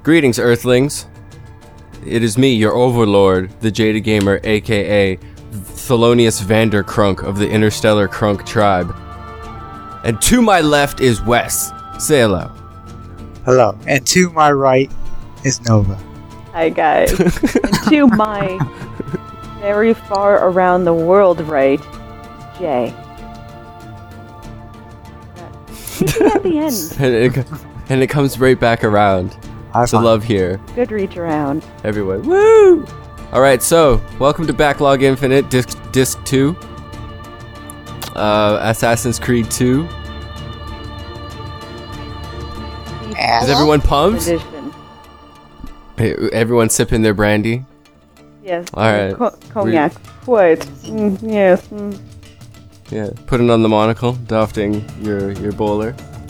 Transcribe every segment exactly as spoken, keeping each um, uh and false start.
Greetings, Earthlings. It is me, your overlord, the Jada Gamer, aka Thelonious Vander Crunk of the Interstellar Crunk tribe. And to my left is Wes. Say hello. Hello. And to my right is Nova. Hi, guys. And to my very far around the world right, Jay. At the end. and, it, and it comes right back around. I To love here. Good reach around. Everyone. Woo! Alright, so, welcome to Backlog Infinite, Disc, Disc two. Uh, Assassin's Creed two. Is everyone pumped? Edition. Hey, everyone sipping their brandy? Yes. Alright. Co- cognac. Quite. Mm, yes. Mm. Yeah, putting on the monocle, dofting your, your bowler.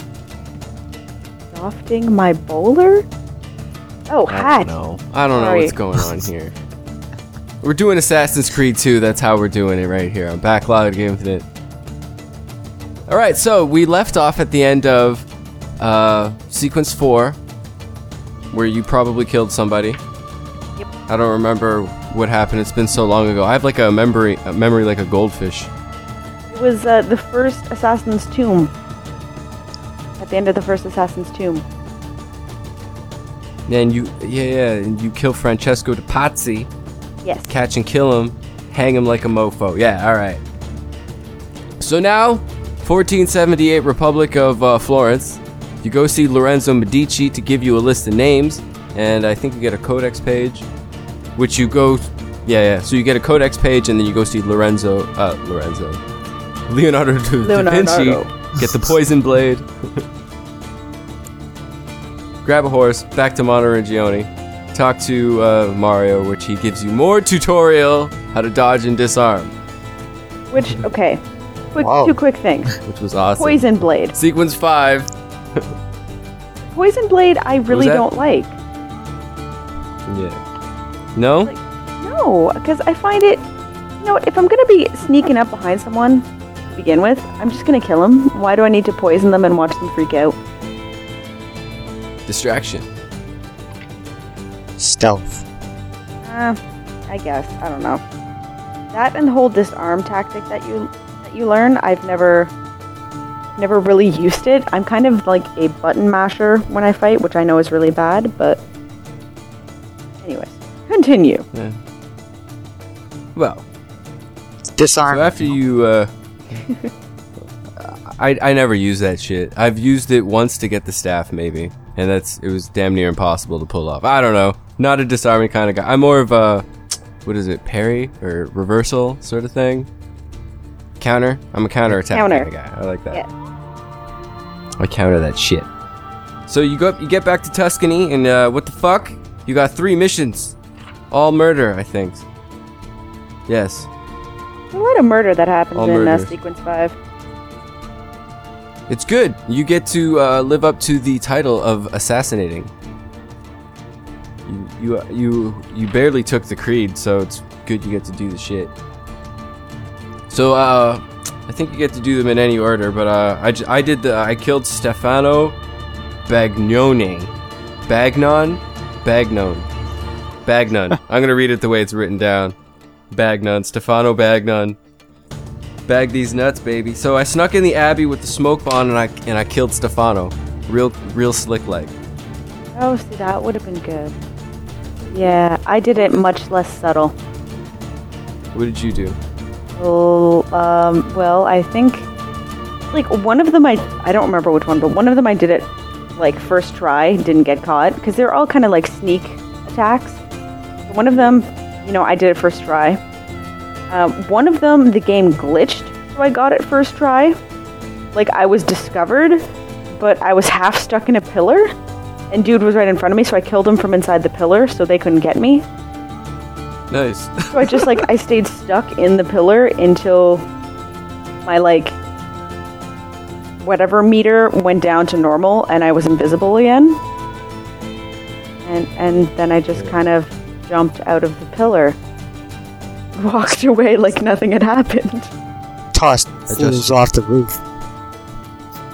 Dofting my bowler? Oh, I hat. don't know. I don't know Sorry. what's going on here. We're doing Assassin's Creed two, that's how we're doing it right here on Backlog Infinite. Alright, so we left off at the end of uh, Sequence four, where you probably killed somebody. Yep. I don't remember what happened, it's been so long ago. I have like a memory, a memory like a goldfish. It was uh, the first Assassin's Tomb. At the end of the first Assassin's Tomb. And you, yeah, yeah, and you kill Francesco de Pazzi. Yes. Catch and kill him, hang him like a mofo. Yeah, alright. So now, fourteen seventy-eight, Republic of uh, Florence. You go see Lorenzo Medici to give you a list of names, and I think you get a codex page, which you go, yeah, yeah. So you get a codex page, and then you go see Lorenzo, uh, Lorenzo, Leonardo da, da Vinci, get the poison blade, grab a horse, back to Monteregione. Talk to uh, Mario, which he gives you more tutorial how to dodge and disarm. Which, okay. Quick, Wow. two quick things. Which was awesome. Poison Blade. Sequence five. Poison Blade, I really that? don't like. Yeah. No? Like, no, because I find it, you know, if I'm going to be sneaking up behind someone to begin with, I'm just going to kill them. Why do I need to poison them and watch them freak out? Distraction. Stealth. Uh, I guess. I don't know. That and the whole disarm tactic that you that you learn, I've never never really used it. I'm kind of like a button masher when I fight, which I know is really bad, but anyways, continue. Yeah. Well, Disarm. so after you, uh... I, I never use that shit. I've used it once to get the staff, maybe. And that's, it was damn near impossible to pull off. I don't know. Not a disarming kind of guy. I'm more of a, what is it, parry? Or reversal sort of thing? Counter? I'm a counter attack Counter. kind of guy. I like that. Yeah. I counter that shit. So you go, you get back to Tuscany, and uh, what the fuck? You got three missions. All murder, I think. Yes. There's a lot of murder that happens All in uh, murders. Sequence five. It's good. You get to uh, live up to the title of assassinating. You you you you barely took the creed, so it's good you get to do the shit. So uh, I think you get to do them in any order, but uh, I, j- I did the I killed Stefano Bagnone, Bagnon, Bagnon, Bagnon. I'm gonna read it the way it's written down. Bagnon, Stefano Bagnon. Bag these nuts, baby. So I snuck in the Abbey with the smoke bomb, and I and I killed Stefano. Real, real slick like. Oh, see, that would have been good. Yeah, I did it much less subtle. What did you do? Oh, um, well, I think, like, one of them I, I don't remember which one, but one of them I did it, like, first try, didn't get caught, because they're all kind of like sneak attacks. One of them, you know, I did it first try. Um, one of them, the game glitched, so I got it first try. Like, I was discovered, but I was half stuck in a pillar, and dude was right in front of me, so I killed him from inside the pillar, so they couldn't get me. Nice. So I just, like, I stayed stuck in the pillar until my, like, whatever meter went down to normal, and I was invisible again. And, and then I just kind of jumped out of the pillar. Walked away like nothing had happened. Tossed fools off the roof.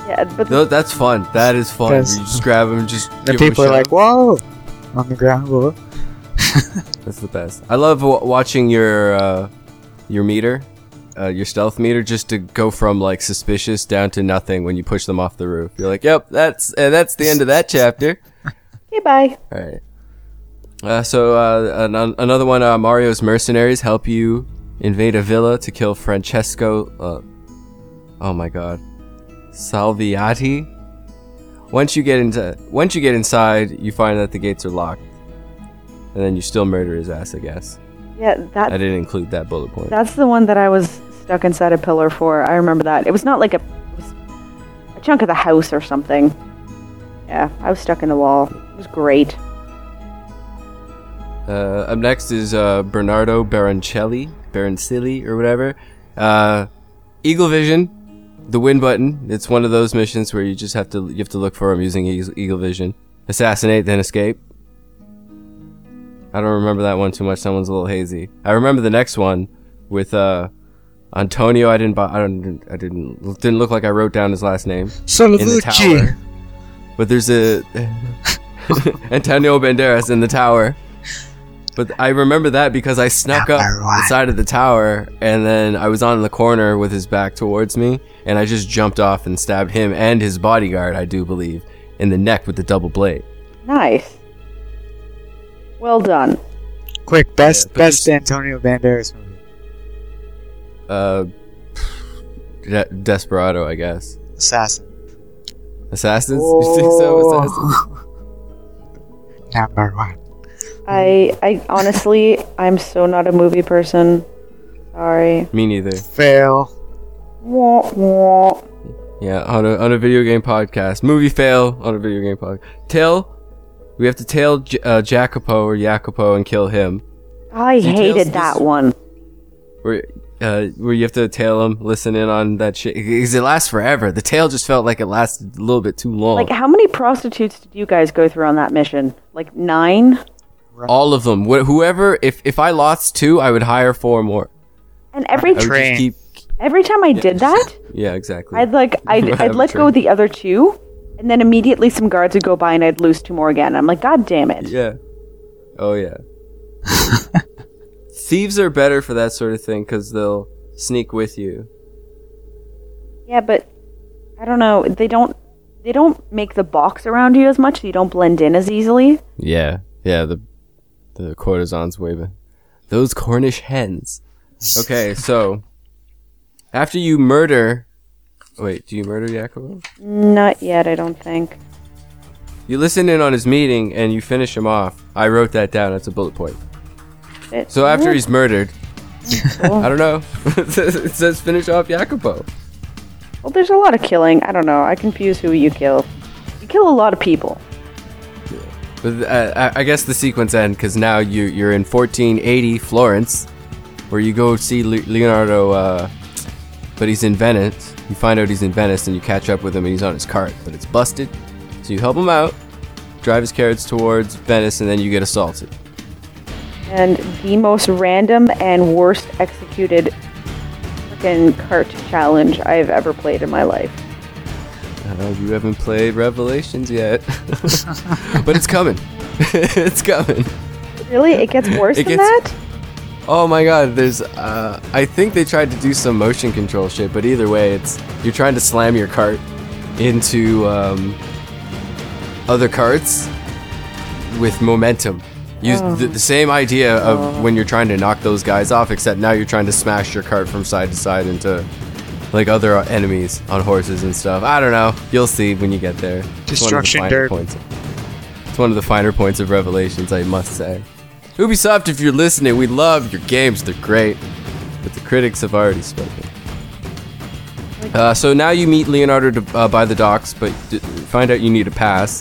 Yeah, but Tho- that's fun. That is fun. You Because- just grab him and just. The give 'em a people are like, shove. whoa! On the ground. Whoa. That's the best. I love w- watching your uh, your meter, uh, your stealth meter, just to go from like suspicious down to nothing when you push them off the roof. You're like, yep, that's uh, that's the end of that chapter. okay, bye. All right. Uh, so uh, an- another one, uh, Mario's mercenaries help you invade a villa to kill Francesco. Uh, oh my God, Salviati. Once you get into, once you get inside, you find that the gates are locked, and then you still murder his ass. I guess Yeah, I that didn't include that bullet point. that's the one that I was stuck inside a pillar for. I remember that. It was not like a, it was a chunk of the house or something. Yeah, I was stuck in the wall. It was great. Uh, up next is uh, Bernardo Baroncelli, Baroncelli or whatever. Uh, Eagle Vision, the win button. It's one of those missions where you just have to you have to look for him using Eas- Eagle Vision. Assassinate, then escape. I don't remember that one too much. Someone's a little hazy. I remember the next one with uh, Antonio. I didn't. bu- I don't. I didn't. Didn't look like I wrote down his last name in the Solavucci! tower. But there's a Antonio Banderas in the tower. But I remember that because I snuck up Number one. the side of the tower, and then I was on the corner with his back towards me, and I just jumped off and stabbed him and his bodyguard, I do believe, in the neck with the double blade. Nice. Well done. Quick, best Yeah, but best there's- Antonio Banderas movie. Uh, De- Desperado, I guess. Assassin. Assassins? You think so? Oh. Assassins? Number one. I I honestly I'm so not a movie person. Sorry. Me neither. Fail. Wah, wah. Yeah, on a on a video game podcast. Movie fail on a video game podcast. Tail. We have to tail J- uh, Jacopo or Jacopo and kill him. I Details hated this- that one. Where uh, where you have to tail him, listen in on that shit. Because it lasts forever. The tail just felt like it lasted a little bit too long. Like, how many prostitutes did you guys go through on that mission? Like nine? All of them. Wh- whoever, if if I lost two, I would hire four more. And every I would Train. just keep. every time I did that, Yeah, exactly. I'd like I'd, Have I'd a let train. go of the other two, and then immediately some guards would go by and I'd lose two more again. I'm like, God damn it! Yeah. Oh yeah. Thieves are better for that sort of thing because they'll sneak with you. Yeah, but I don't know. They don't they don't make the box around you as much, so you don't blend in as easily. Yeah, yeah. The the courtesan's waving. Those Cornish hens. Okay, so after you murder, wait, do you murder Jacobo? Not yet, I don't think. You listen in on his meeting and you finish him off. I wrote that down. That's a bullet point. It- So after he's murdered, Cool. I don't know. it says it says finish off Jacopo. Well, there's a lot of killing. I don't know. I confuse who you kill. You kill a lot of people. But uh, I I guess the sequence ends because now you you're in fourteen eighty Florence, where you go see Le- Leonardo, uh, but he's in Venice. You find out he's in Venice, and you catch up with him, and he's on his cart, but it's busted. So you help him out, drive his carriage towards Venice, and then you get assaulted. And the most random and worst executed freaking cart challenge I've ever played in my life. Uh, you haven't played Revelations yet, but it's coming. It's coming. Really? It gets worse It than gets- that? Oh my god, there's uh I think they tried to do some motion control shit, but either way it's you're trying to slam your cart into um other carts with momentum. Use Oh. the, the same idea of Oh. when you're trying to knock those guys off, except now you're trying to smash your cart from side to side into like other enemies on horses and stuff. I don't know. You'll see when you get there. It's one of the Destruction finer dirt. points. It's one of the finer points of Revelations, I must say. Ubisoft, if you're listening, we love your games. They're great. But the critics have already spoken. Uh, so now you meet Leonardo to, uh, by the docks, but d- find out you need a pass.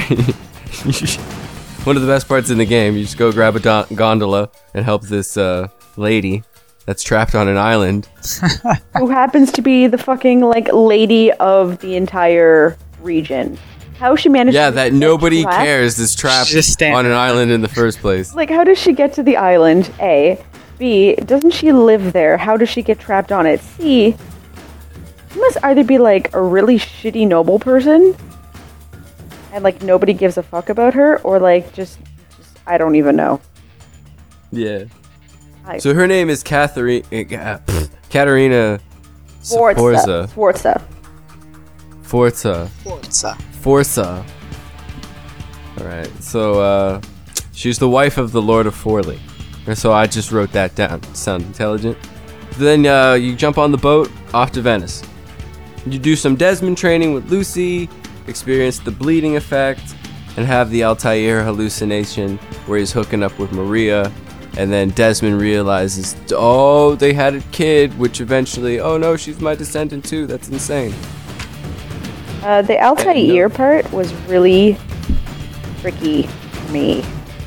One of the best parts in the game, you just go grab a don- gondola and help this uh, lady that's trapped on an island. Who happens to be the fucking, like, lady of the entire region. How she managed Yeah, to that get nobody trapped? cares is trapped She's just standing on an island in the first place. Like, how does she get to the island? A. B. Doesn't she live there? How does she get trapped on it? C. You must either be like a really shitty noble person, and like nobody gives a fuck about her, or like just, just I don't even know. Yeah. I, So her name is Catherine, uh, Katerina Sforza. Sforza. Sforza. Forza. Forza. Forza. Alright, so uh, she's the wife of the Lord of Forley. And so I just wrote that down. Sound intelligent? Then uh, you jump on the boat off to Venice. You do some Desmond training with Lucy, experience the bleeding effect, and have the Altair hallucination where he's hooking up with Maria. And then Desmond realizes, oh, they had a kid, which eventually, oh no, she's my descendant too. That's insane. Uh, the Altair part was really tricky for me.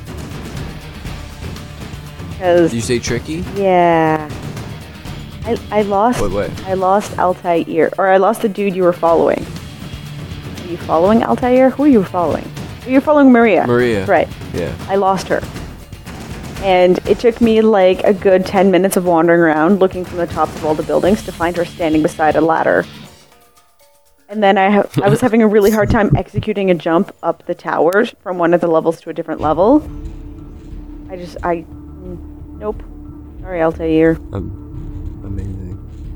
Because Did you say tricky? yeah, I I lost What way? I lost Altair, or I lost the dude you were following. Are you following Altair? Who are you following? You're following Maria. Maria. Right. Yeah. I lost her. And it took me like a good ten minutes of wandering around looking from the tops of all the buildings to find her standing beside a ladder. And then I ha- I was having a really hard time executing a jump up the towers from one of the levels to a different level. I just, I, mm, nope. Sorry, Altair. Um, amazing.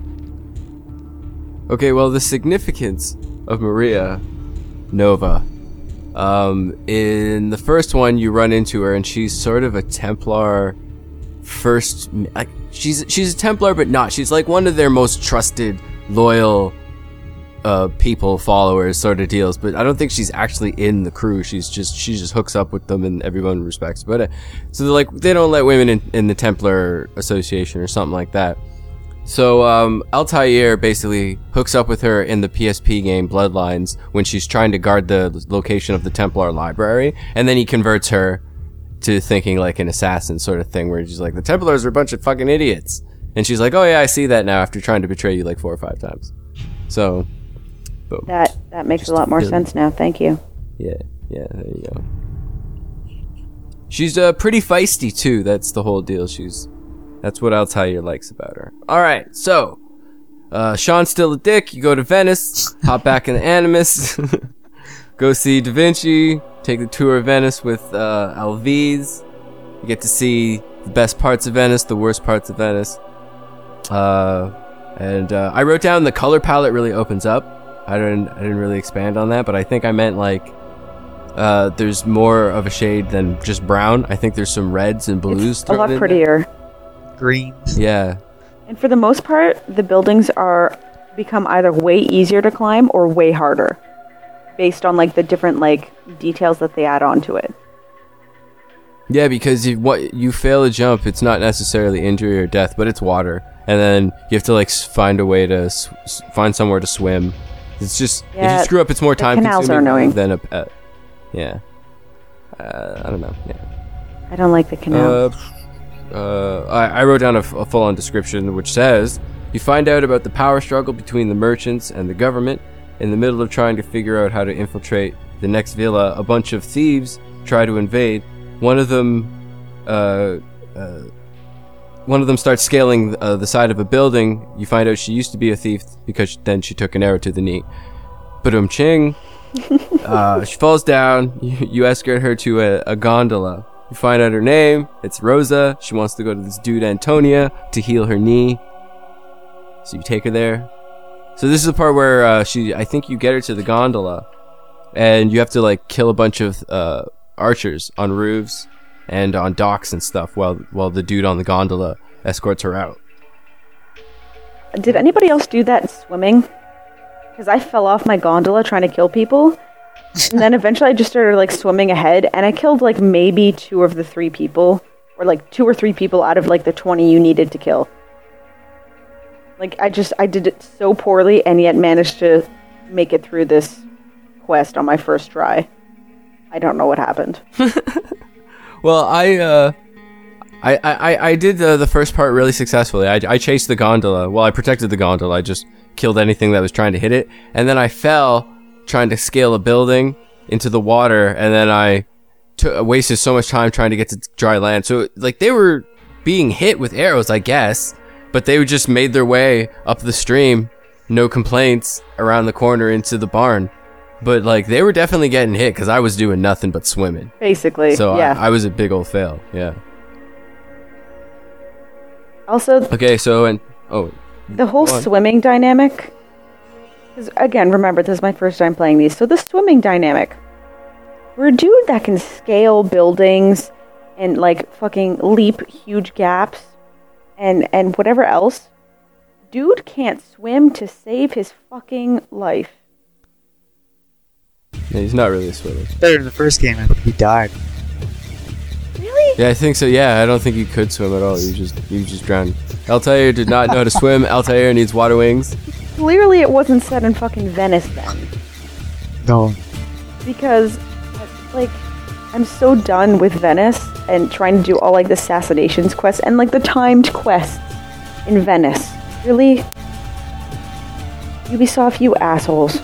Okay, well, the significance of Maria Nova. Um, in the first one, you run into her, and she's sort of a Templar. First, like she's she's a Templar, but not. She's like one of their most trusted, loyal, uh, people, followers, sort of deals. But I don't think she's actually in the crew. She's just she just hooks up with them, and everyone respects. But uh, so they're like they don't let women in, in the Templar Association or something like that. So um, Altair basically hooks up with her in the P S P game Bloodlines when she's trying to guard the location of the Templar library, and then he converts her to thinking like an assassin sort of thing, where she's like, the Templars are a bunch of fucking idiots, and she's like, oh yeah, I see that now after trying to betray you like four or five times. So, boom. That that makes Just a lot more kidding. sense now. Thank you. Yeah, yeah, there you go. She's uh, pretty feisty too. That's the whole deal. She's That's what Altair likes about her. Alright, so, uh, Sean's still a dick. You go to Venice, hop back in the Animus, go see Da Vinci, take the tour of Venice with uh, Alviz. You get to see the best parts of Venice, the worst parts of Venice. Uh, and uh, I wrote down the color palette really opens up. I didn't, I didn't really expand on that, but I think I meant like uh, there's more of a shade than just brown. I think there's some reds and blues. It's a thrown lot in prettier. Greens. there. Yeah. And for the most part, the buildings are become either way easier to climb or way harder, based on like the different like details that they add onto it. Yeah, because if what you fail a jump, it's not necessarily injury or death, but it's water, and then you have to like s- find a way to s- s- find somewhere to swim. It's just if Yeah, you screw up, it's more the time canals are consuming annoying. than a pet. Yeah. Uh, I don't know. Yeah. I don't like the canal. Uh, uh, I, I wrote down a, f- a full-on description which says, you find out about the power struggle between the merchants and the government. In the middle of trying to figure out how to infiltrate the next villa, a bunch of thieves try to invade. One of them, uh, uh, one of them starts scaling uh, the side of a building. You find out she used to be a thief because then she took an arrow to the knee. Ba-dum ching. uh, she falls down. You, you escort her to a, a gondola. You find out her name. It's Rosa. She wants to go to this dude Antonia to heal her knee. So you take her there. So this is the part where uh, she, I think you get her to the gondola, and you have to like kill a bunch of uh, archers on roofs and on docks and stuff while while the dude on the gondola escorts her out. Did anybody else do that swimming? Because I fell off my gondola trying to kill people, and then eventually I just started like swimming ahead, and I killed like maybe two of the three people, or like two or three people out of like the twenty you needed to kill. Like I just I did it so poorly, and yet managed to make it through this quest on my first try. I don't know what happened. Well, I uh, I I I did the the first part really successfully. I I chased the gondola. Well, I protected the gondola. I just killed anything that was trying to hit it, and then I fell trying to scale a building into the water, and then I t- wasted so much time trying to get to dry land. So like they were being hit with arrows, I guess, but they just made their way up the stream no complaints around the corner into the barn. But like they were definitely getting hit because I was doing nothing but swimming. Basically, So yeah. I, I was a big old fail. Yeah. Also, Okay, so and oh, the whole go on. swimming dynamic. 'Cause again, remember, this is my first time playing these. So the swimming dynamic. We're a dude that can scale buildings and like fucking leap huge gaps and and whatever else. Dude can't swim to save his fucking life. Yeah, he's not really a swimmer. Better in the first game, I think he died. Really? Yeah, I think so. Yeah, I don't think you could swim at all. You just you just drowned. Altair did not know how to swim. Altair needs water wings. Clearly, it wasn't set in fucking Venice then. No. Because, like, I'm so done with Venice and trying to do all, like, the assassinations quests and, like, the timed quests in Venice. Really? Ubisoft, you assholes.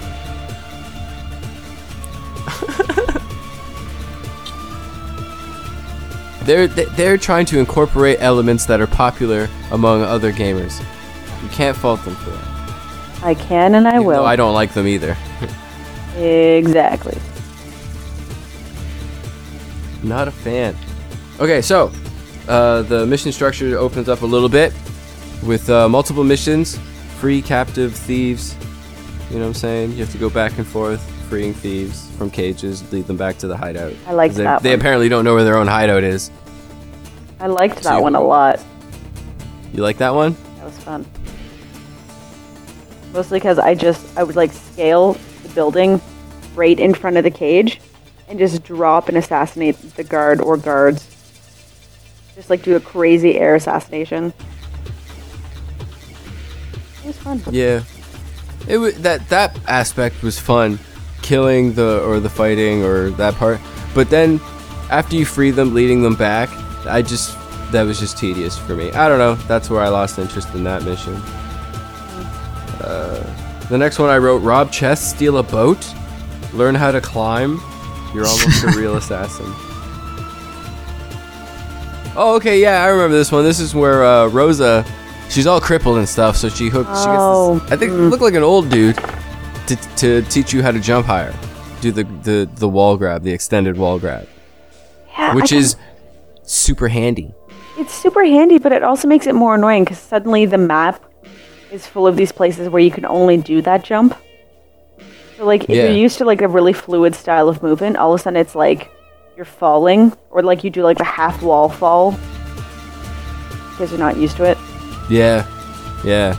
They're they're trying to incorporate elements that are popular among other gamers. You can't fault them for that. I can and I Even will. though I don't like them either. Exactly. Not a fan. Okay, so uh, the mission structure opens up a little bit with uh, multiple missions, free captive thieves. You know what I'm saying? You have to go back and forth, freeing thieves from cages, lead them back to the hideout. I liked 'Cause they, that They one. apparently don't know where their own hideout is. I liked So that you- one a lot. You like that one? That was fun. Mostly because I just, I would like scale the building right in front of the cage and just drop and assassinate the guard or guards. Just like do a crazy air assassination. It was fun. Yeah. It w- that that aspect was fun, killing the or the fighting or that part. But then after you free them, leading them back, I just that was just tedious for me. I don't know. That's where I lost interest in that mission. Uh, the next one I wrote: rob chests, steal a boat, learn how to climb. You're almost a real assassin. Oh, okay, yeah, I remember this one. This is where uh, Rosa, she's all crippled and stuff, so she hooked. Oh, she gets this, I think it looked like an old dude to to teach you how to jump higher, do the the the wall grab, the extended wall grab, Yeah, which I is super handy. It's super handy, but it also makes it more annoying because suddenly the map is full of these places where you can only do that jump. So, like, if Yeah. you're used to like a really fluid style of movement, all of a sudden it's like you're falling, or like you do like the half wall fall because you're not used to it. Yeah, yeah.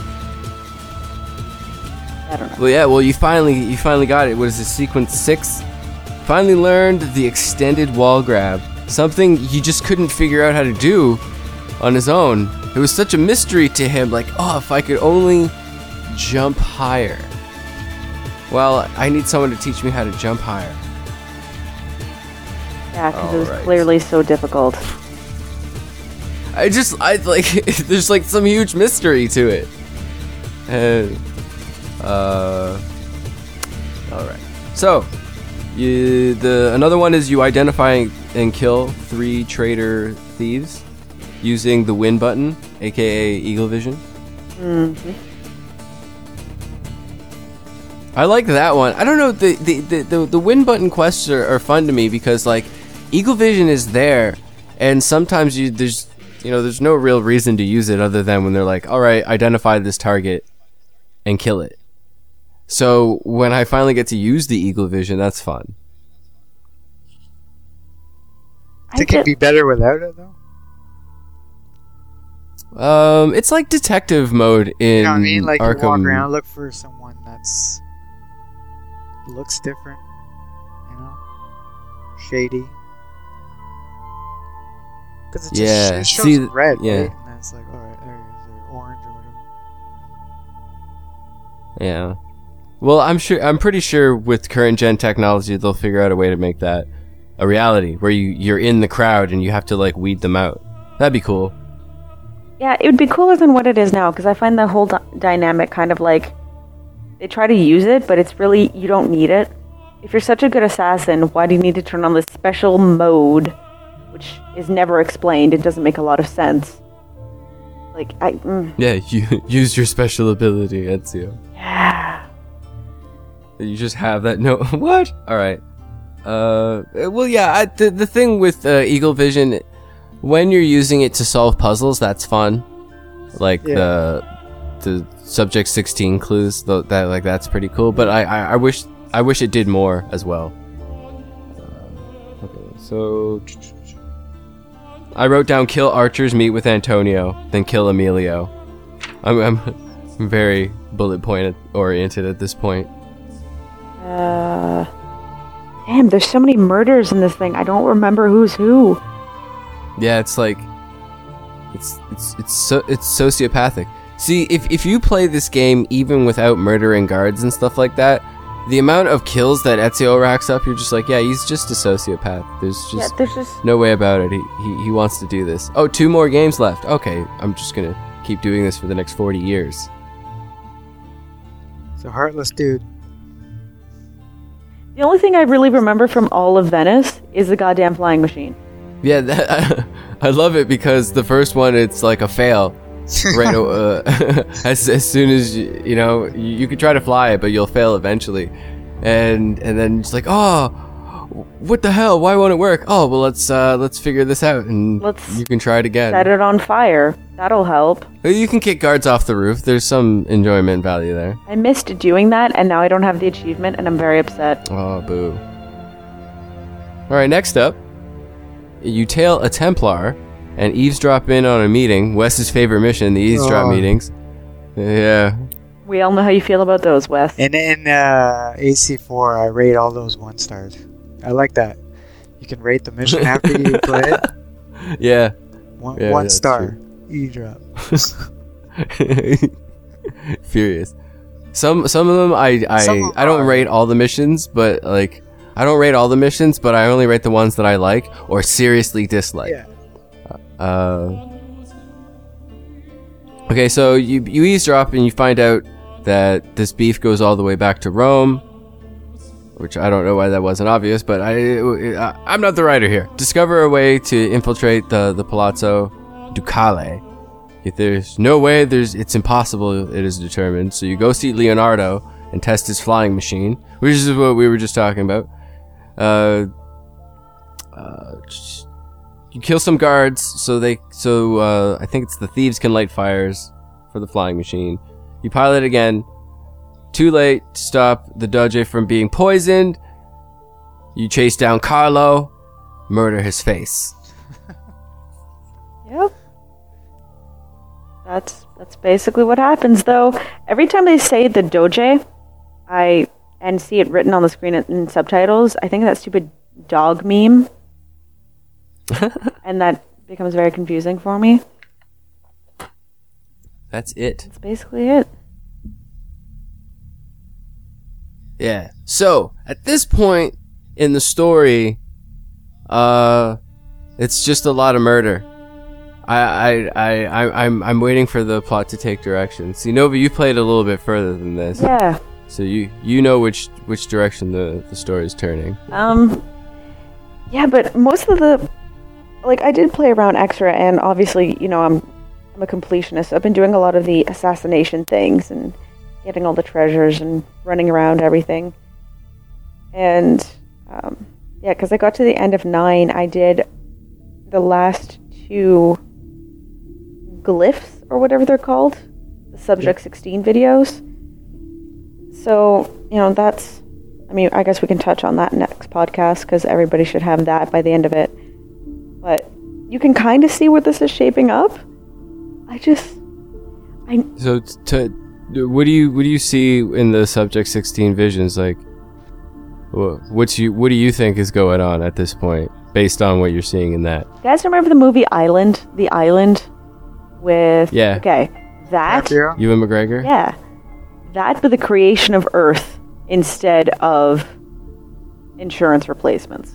I don't know. Well, yeah. Well, you finally you finally got it. What is it? Sequence six. Finally learned the extended wall grab. Something he just couldn't figure out how to do on his own. It was such a mystery to him. Like, oh, if I could only jump higher. Well, I need someone to teach me how to jump higher. Yeah, because it was Alright. clearly so difficult. I just, I like, there's like some huge mystery to it. And, uh, all right. So, you the another one is you identify and kill three traitor thieves using the win button, aka Eagle Vision. Mm-hmm. I like that one. I don't know, the the the, the, the win button quests are, are fun to me because like Eagle Vision is there, and sometimes you there's you know there's no real reason to use it other than when they're like, all right, identify this target and kill it. So when I finally get to use the Eagle Vision, that's fun. I Think it'd did- be better without it though. Um, it's like detective mode in You know what I mean? Like you Arkham. walk around, look for someone that's looks different. You know, shady. Because it just Yeah, it shows see, th- red, yeah. right? And then it's like, all right, there it is, or orange or whatever. Yeah. Well, I'm sure. I'm pretty sure with current gen technology, they'll figure out a way to make that a reality, where you you're in the crowd and you have to like weed them out. That'd be cool. Yeah, it would be cooler than what it is now because I find the whole dy- dynamic kind of like they try to use it, but it's really you don't need it. If you're such a good assassin, why do you need to turn on this special mode, which is never explained? It doesn't make a lot of sense. Like I. Mm, Yeah, you use your special ability, Ezio. yeah. You just have that. No, what? All right. Uh, well, yeah. I, the the thing with uh, Eagle Vision, when you're using it to solve puzzles, that's fun. Like Yeah. the the Subject sixteen clues, th- that like that's pretty cool. But I, I, I wish I wish it did more as well. Uh, okay, so I wrote down kill archers, meet with Antonio, then kill Emilio. I'm I'm very bullet point oriented at this point. Uh. Damn, there's so many murders in this thing. I don't remember who's who. Yeah, it's like it's it's it's so it's sociopathic. See, if if you play this game even without murdering guards and stuff like that, the amount of kills that Ezio racks up, you're just like, yeah, he's just a sociopath. There's Yeah, just there's just. no way about it. He, he he wants to do this. Oh, two more games left. Okay, I'm just gonna keep doing this for the next forty years. It's a heartless dude. The only thing I really remember from all of Venice is the goddamn flying machine. Yeah, that, I love it because the first one, it's like a fail. Right, uh, as as soon as you, you know you, you can try to fly it, but you'll fail eventually, and and then it's like, oh, what the hell? Why won't it work? Oh, well, let's uh, let's figure this out, and Let's you can try it again. Set it on fire. That'll help. You can kick guards off the roof. There's some enjoyment value there. I missed doing that, and now I don't have the achievement, and I'm very upset. Oh, boo. All right, next up, you tail a Templar and eavesdrop in on a meeting. Wes's favorite mission, the eavesdrop Oh. meetings. Yeah. We all know how you feel about those, Wes. And in uh, A C four, I rate all those one stars. I like that. You can rate the mission after you play it. Yeah. One, Yeah, one that's star. E-drop. Furious. Some some of them I I, Some of 'em I don't are. rate all the missions, but like I don't rate all the missions, but I only rate the ones that I like or seriously dislike. Yeah. Uh, okay, so you you eavesdrop and you find out that this beef goes all the way back to Rome, which I don't know why that wasn't obvious, but I, I I'm not the writer here. Discover a way to infiltrate the the Palazzo Ducale. If there's no way, there's it's impossible. It is determined. So you go see Leonardo and test his flying machine, which is what we were just talking about. Uh, uh, you kill some guards, so they so uh, I think it's the thieves can light fires for the flying machine. You pilot again. Too late to stop the Doge from being poisoned. You chase down Carlo, murder his face. Yep. That's that's basically what happens, though. Every time they say the Doge, I and see it written on the screen in, in subtitles, I think of that stupid dog meme, and that becomes very confusing for me. That's it. That's basically it. Yeah. So at this point in the story, uh, it's just a lot of murder. I, I, I, I, I'm, I'm waiting for the plot to take direction. See, Nova, you played a little bit further than this, Yeah. so you, you know which, which direction the, the story is turning. Um. Yeah, but most of the, like, I did play around extra, and obviously, you know, I'm, I'm a completionist. I've been doing a lot of the assassination things and getting all the treasures and running around everything. And um, yeah, because I got to the end of nine, I did the last two glyphs or whatever they're called, the Subject sixteen videos. So, you know, that's, I mean, I guess we can touch on that next podcast because everybody should have that by the end of it. But you can kind of see where this is shaping up. I just, I So, to, what do you, what do you see in the Subject sixteen visions? Like, wha- what's you, what do you think is going on at this point, based on what you're seeing in that? you guys remember the movie Island? The Island with Yeah. Okay, that DiCaprio? Ewan McGregor? yeah, that but the creation of Earth instead of insurance replacements.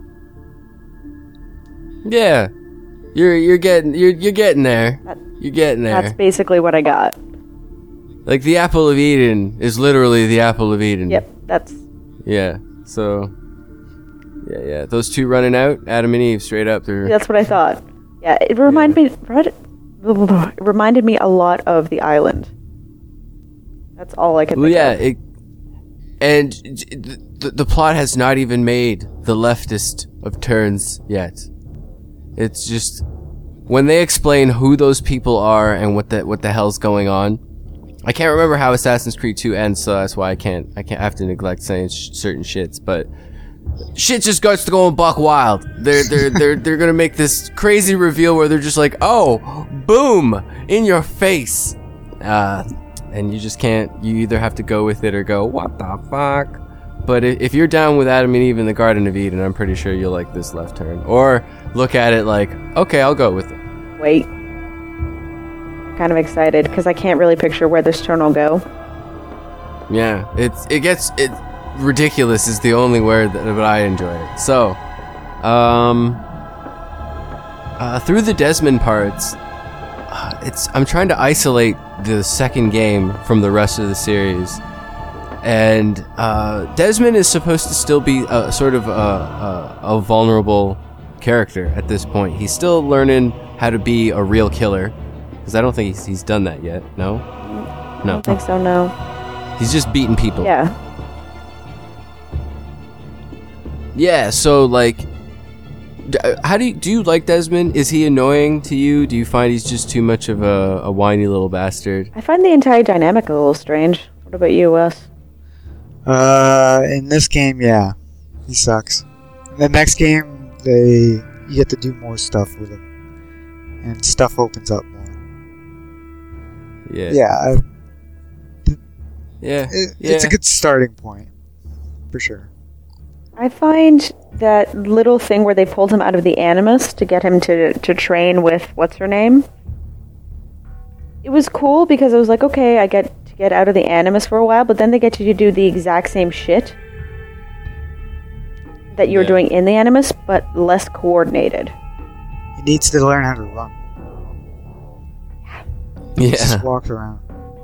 Yeah, you're you're getting you're you're getting there. That- You're getting there. That's basically what I got. Like the apple of Eden is literally the apple of Eden. Yep, that's Yeah. So. Yeah, yeah. Those two running out, Adam and Eve, straight up. They're that's what I thought. Yeah, it reminded me it reminded me a lot of The Island. That's all I could Well, think yeah, of. it, and the, the plot has not even made the leftist of turns yet. It's just when they explain who those people are and what the what the hell's going on. I can't remember how Assassin's Creed two ends, so that's why I can't I can't I have to neglect saying sh- certain shits. But shit just starts to go buck wild. They're they're they're they're gonna make this crazy reveal where they're just like, oh, boom, in your face. Uh, and you just can't. You either have to go with it or go, what the fuck? But if you're down with Adam and Eve in the Garden of Eden, I'm pretty sure you'll like this left turn. Or look at it like, okay, I'll go with it. Wait. Kind of excited because I can't really picture where this turn will go. Yeah, it's it gets it ridiculous is the only word that, that I enjoy it. So, um, uh, through the Desmond parts, uh, it's I'm trying to isolate the second game from the rest of the series. And uh, Desmond is supposed to still be a sort of a, a, a vulnerable character at this point. He's still learning how to be a real killer, because I don't think he's, he's done that yet. No, I no. don't think so, no. He's just beating people. Yeah. Yeah. So like, d- how do you do you like Desmond? Is he annoying to you? Do you find he's just too much of a, a whiny little bastard? I find the entire dynamic a little strange. What about you, Wes? Uh, in this game, yeah, he sucks. In the next game, they you get to do more stuff with him, and stuff opens up more. Yeah. Yeah, I, Yeah. it, yeah. it's a good starting point, for sure. I find that little thing where they pulled him out of the Animus to get him to, to train with what's her name. It was cool because I was like, okay, I get to get out of the Animus for a while, but then they get you to do the exact same shit that you were Yeah. doing in the Animus, but less coordinated. He needs to learn how to run. He Yeah. just walks around.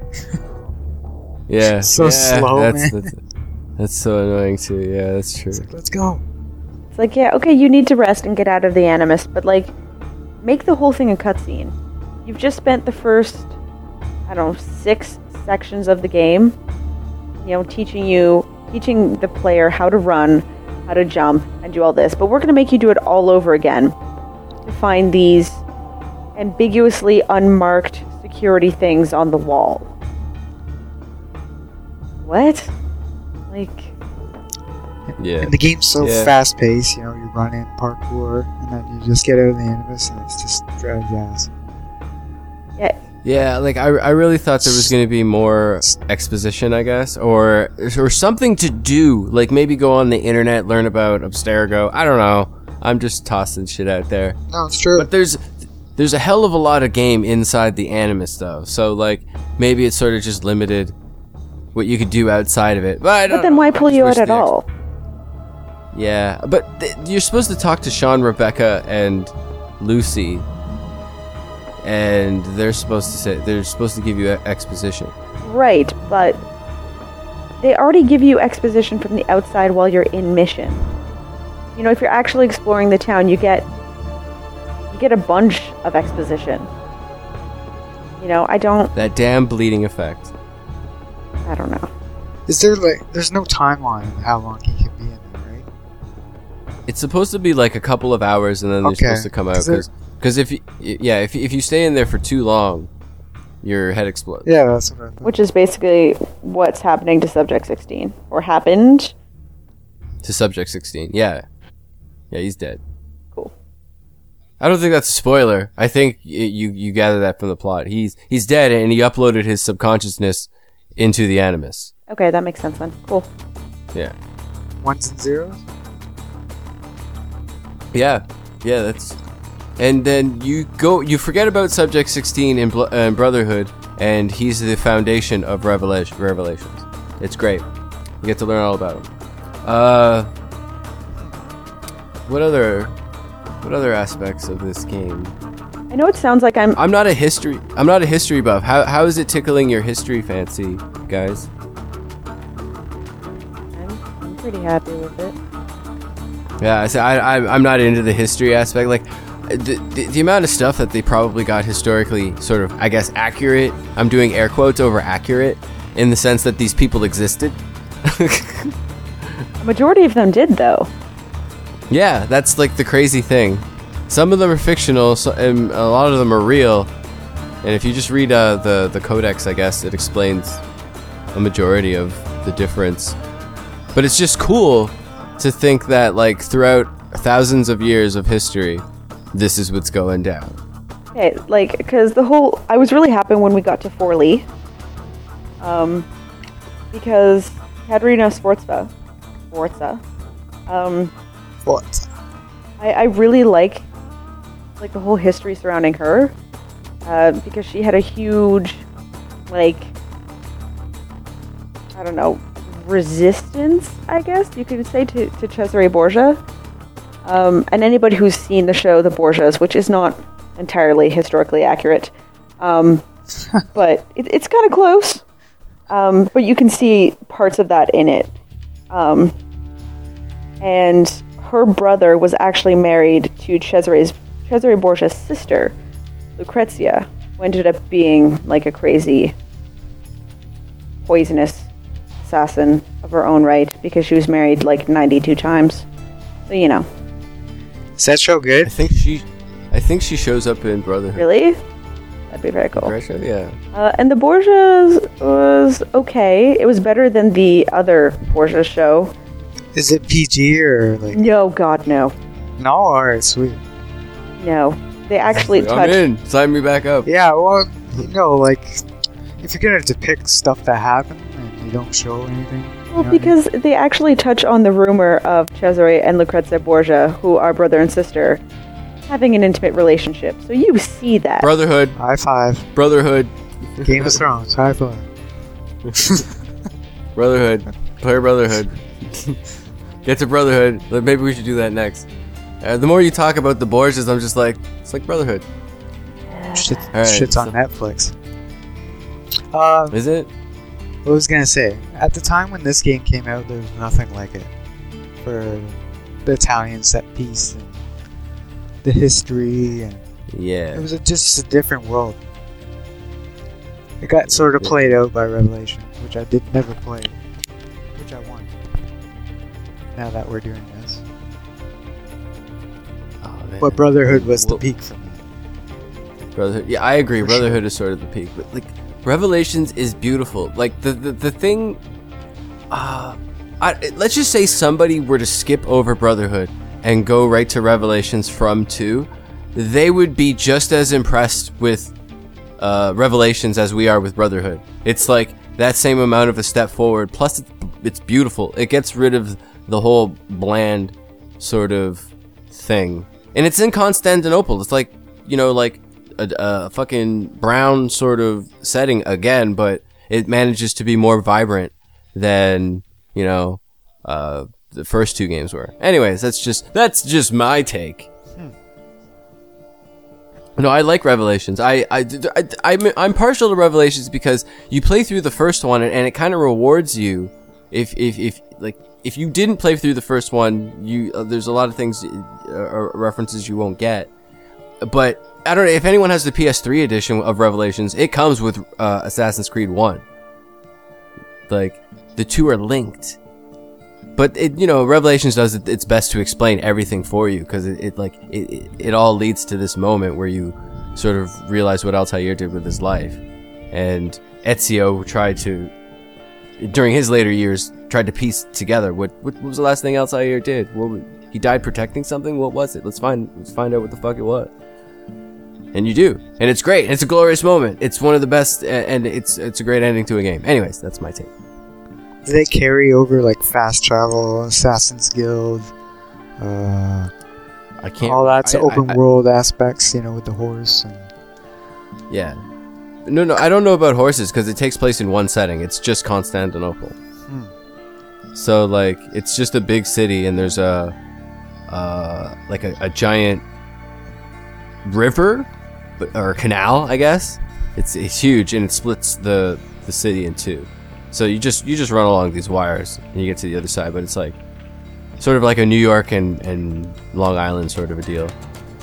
Yeah. So yeah, slow, that's, man. That's, that's so annoying too. Yeah, that's true. It's like, let's go. It's like, yeah, okay, you need to rest and get out of the Animus, but like, make the whole thing a cutscene. You've just spent the first, I don't know, six sections of the game, you know, teaching you, teaching the player how to run, how to jump, and do all this. But we're going to make you do it all over again to find these ambiguously unmarked security things on the wall. What? Like, Yeah. And the game's so Yeah. fast paced, you know, you run in parkour, and then you just get out of the Animus, and it's just drags ass. yeah, Yeah, like I, I really thought there was going to be more exposition, I guess, or or something to do. Like maybe go on the internet, learn about Abstergo. I don't know. I'm just tossing shit out there. No, it's true. But there's there's a hell of a lot of game inside the Animus, though. So like maybe it's sort of just limited what you could do outside of it. But, I don't but then know. why I pull just you wish out at the ex- all? Yeah, but th- you're supposed to talk to Sean, Rebecca, and Lucy, and they're supposed to say they're supposed to give you e- exposition. Right, but they already give you exposition from the outside while you're in mission. You know, if you're actually exploring the town, you get you get a bunch of exposition. You know, I don't That damn bleeding effect. I don't know. Is there like, there's no timeline of how long he can be in there, right? It's supposed to be like a couple of hours, and then they're Okay, supposed to come out 'cause they're- because if you, yeah, if if you stay in there for too long, your head explodes. Yeah, that's what I thought. Which is basically what's happening to Subject sixteen. Or happened. To Subject sixteen, yeah, yeah, he's dead. Cool. I don't think that's a spoiler. I think y- you you gather that from the plot. He's he's dead, and he uploaded his subconsciousness into the Animus. Okay, that makes sense then. Cool. Yeah, Ones and zeros? yeah, yeah. That's and then you go you forget about Subject sixteen in Bl- uh, Brotherhood, and he's the foundation of Revelation Revelations. It's great. You get to learn all about him. Uh, what other what other aspects of this game? I know it sounds like I'm I'm not a history. I'm not a history buff. How how is it tickling your history fancy, guys? I'm, I'm pretty happy with it. Yeah, I say I, I I'm not into the history aspect. Like, the, the the amount of stuff that they probably got historically sort of, I guess, accurate. I'm doing air quotes over accurate in the sense that these people existed. A majority of them did, though. Yeah, that's like the crazy thing. Some of them are fictional, so, and a lot of them are real. And if you just read uh, the the codex, I guess it explains a majority of the difference. But it's just cool to think that, like, throughout thousands of years of history, this is what's going down. Okay, like, because the whole... I was really happy when we got to Forli. Um, because Katerina Sforza... Sforza... Um, What? I, I really like, like, the whole history surrounding her. Uh, because she had a huge, like... I don't know... resistance, I guess you could say, to, to Cesare Borgia. Um, and anybody who's seen the show The Borgias, which is not entirely historically accurate, um, but it, it's kind of close. Um, but you can see parts of that in it. Um, and her brother was actually married to Cesare's, Cesare Borgia's sister, Lucrezia, who ended up being like a crazy, poisonous assassin of her own right, because she was married like ninety-two times. So, you know. Is that show I good? think she, I think she shows up in Brotherhood. Really? That'd be very cool. Right, show? Yeah. Uh, and the Borgias was okay. It was better than the other Borgia show. Is it P G or like? No, God, no. No, alright, sweet. No. They actually I'm touched... in. Sign me back up. Yeah, well, you know, like, if you're gonna depict stuff that happened and you don't show anything. Well, you know because they actually touch on the rumor of Cesare and Lucrezia Borgia, who are brother and sister, having an intimate relationship. So you see that. Brotherhood. High five. Brotherhood. Game of Thrones. High five. Brotherhood. Player Brotherhood. Get to Brotherhood. Like, maybe we should do that next. Uh, the more you talk about the Borgias, I'm just like, it's like Brotherhood. Shit, Alright, shit's on so- Netflix. Uh, Is it? what was I gonna say? At the time when this game came out, there was nothing like it for the Italian set piece and the history, and it Yeah. was a, just a different world. It got sort of played out by Revelation, which I did never play, which I want. Now that we're doing this, Oh, man. but Brotherhood was the Well- peak for me. Brotherhood. Yeah, I agree. For Brotherhood sure. is sort of the peak, but like Revelations is beautiful. Like the the, the thing. Uh, I, let's just say somebody were to skip over Brotherhood and go right to Revelations from two, they would be just as impressed with uh, Revelations as we are with Brotherhood. It's like that same amount of a step forward. Plus, it's, it's beautiful. It gets rid of the whole bland sort of thing, and it's in Constantinople. It's like, you know, like a, a fucking brown sort of setting again, but it manages to be more vibrant than, you know, uh, the first two games were. Anyways, that's just that's just my take. No, I like Revelations. I, I, I, I'm, I'm partial to Revelations because you play through the first one and it kind of rewards you. If, if, if, like, if you didn't play through the first one, you, uh, there's a lot of things, uh, or references you won't get. But, I don't know, if anyone has the P S three edition of Revelations, it comes with, uh, Assassin's Creed one. Like, the two are linked. But it, you know, Revelations does it, its best to explain everything for you, because it, it like it, it, it all leads to this moment where you sort of realize what Altair did with his life, and Ezio tried to, during his later years, tried to piece together what what, what was the last thing Altair did. What was, he died protecting something. What was it? Let's find let's find out what the fuck it was. And you do, and it's great. It's a glorious moment. It's one of the best, and it's it's a great ending to a game. Anyways, that's my take. Do they carry over like fast travel, Assassin's Guild, uh, I can't. all that's I- open I- I- world aspects, you know, with the horse and Yeah. No, no, I don't know about horses because it takes place in one setting. It's just Constantinople. So, like, it's just a big city, and there's a, uh, like a, a giant river, but, or canal, I guess. It's it's huge, and it splits the the city in two. So you just you just run along these wires, and you get to the other side. But it's like sort of like a New York and and Long Island sort of a deal.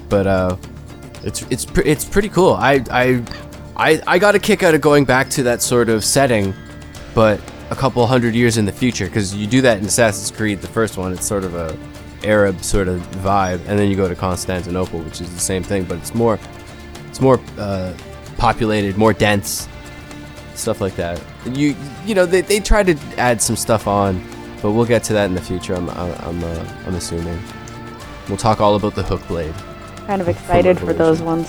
but uh, it's it's pre- it's pretty cool. I I I I got a kick out of going back to that sort of setting, but a couple hundred years in the future, because you do that in Assassin's Creed, the first one. It's sort of a Arab sort of vibe, and then you go to Constantinople, which is the same thing, but it's more it's more uh, populated, more dense, stuff like that. You you know they they try to add some stuff on, but we'll get to that in the future. I'm I'm uh, I'm assuming we'll talk all about the hook blade. Kind of excited for those ones.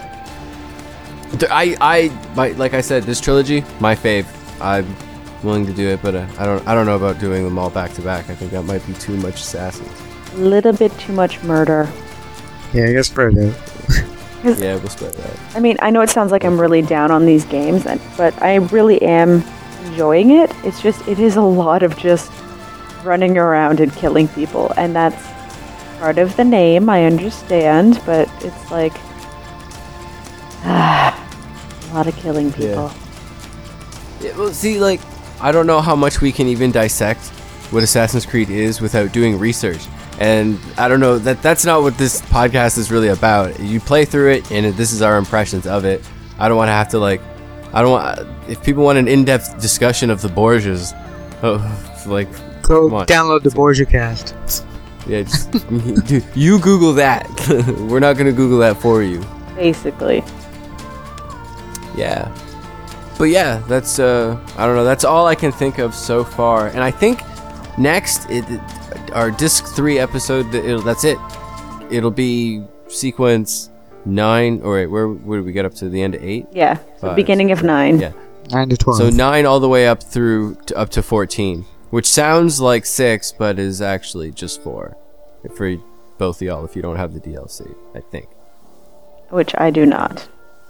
I I my, like I said, this trilogy, my fave. I'm willing to do it, but uh, I don't I don't know about doing them all back to back. I think that might be too much assassins. A little bit too much murder. Yeah, I guess spread it. Yeah, we'll spread that. I mean, I know it sounds like I'm really down on these games, and, but I really am enjoying it. It's just, it is a lot of just running around and killing people, and that's part of the name, I understand, but it's like, ah, a lot of killing people. Yeah. Yeah, well, see, like, I don't know how much we can even dissect what Assassin's Creed is without doing research. And I don't know, that that's not what this podcast is really about. You play through it, and this is our impressions of it. I don't want to have to, like, I don't want, if people want an in-depth discussion of the Borgias, oh, like, go download the Borgia cast. Yeah, just, dude, you Google that. We're not going to Google that for you. Basically. Yeah. But yeah, that's, uh, I don't know, that's all I can think of so far. And I think next, it, it, our disc three episode, it'll, that's it. It'll be sequence nine, or wait, where, where did we get up to? The end of eight? Yeah, so beginning of nine. Yeah. nine to twelve. So nine all the way up through, to, up to fourteen. Which sounds like six, but is actually just four. For both of y'all, if you don't have the D L C, I think. Which I do not.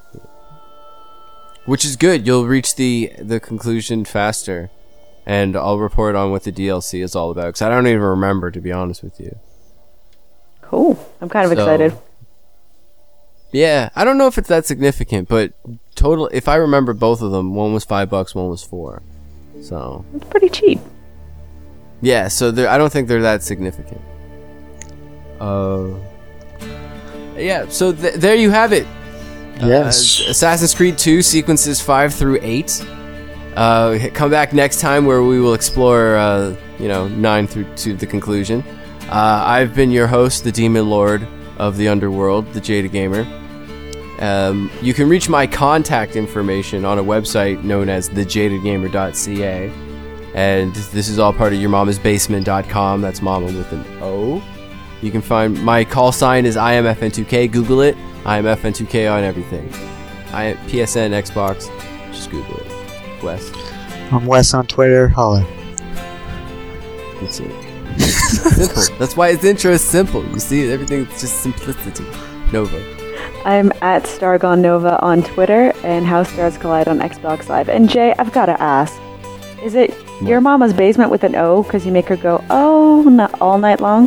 Which is good. You'll reach the the conclusion faster, and I'll report on what the D L C is all about. Because I don't even remember, to be honest with you. Cool. I'm kind of So, excited. Yeah, I don't know if it's that significant, but total. If I remember both of them, one was five bucks, one was four. So It's pretty cheap. yeah, so I don't think they're that significant. Uh, yeah. So th- there you have it. Yes. Uh, Assassin's Creed two sequences five through eight. Uh, come back next time where we will explore, uh, you know, nine through to the conclusion. Uh, I've been your host, the Demon Lord of the Underworld, the Jada Gamer. Um, you can reach my contact information on a website known as the jaded gamer dot c a. And this is all part of your mama's basement dot com. That's mama with an O. You can find my call sign is I M F N two K. Google it. I M F N two K on everything. I P S N, Xbox. Just Google it. Wes. I'm Wes on Twitter. Holla. That's it. Simple. That's why its intro is simple. You see, everything's just simplicity. Nova. I'm at Stargon Nova on Twitter and How Stars Collide on Xbox Live. And Jay, I've got to ask, is it your mama's basement with an O because you make her go, oh, not all night long?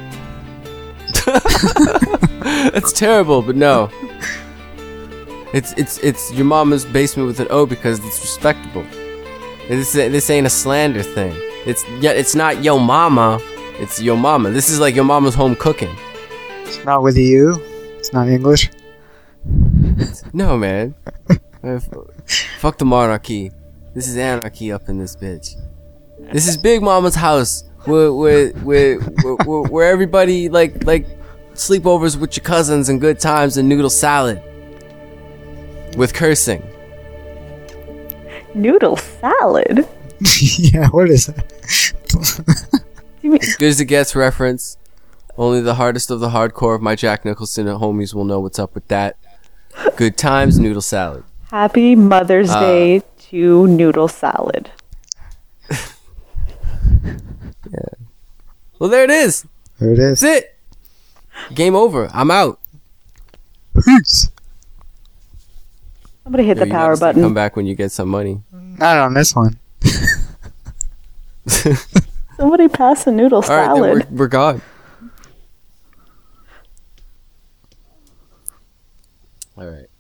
That's terrible, but no. It's it's it's your mama's basement with an O because it's respectable. This this ain't a slander thing. It's yeah, it's not yo mama. It's yo mama. This is like your mama's home cooking. It's not with you. It's not English. No, man. Man, f- fuck the monarchy. This is anarchy up in this bitch. This is Big Mama's house, where where where where, where, where everybody like like sleepovers with your cousins and good times and noodle salad with cursing. Noodle salad? Yeah, what is that? You mean- Good as it gets reference. Only the hardest of the hardcore of my Jack Nicholson and homies will know what's up with that. Good times, noodle salad. Happy Mother's Uh, Day to noodle salad. Well, there it is. There it is. That's it. Game over. I'm out. Peace. Somebody hit Yo, the you power gotta say button. Come back when you get some money. Not on this one. Somebody pass the noodle All right, then salad. we're, we're gone. All right.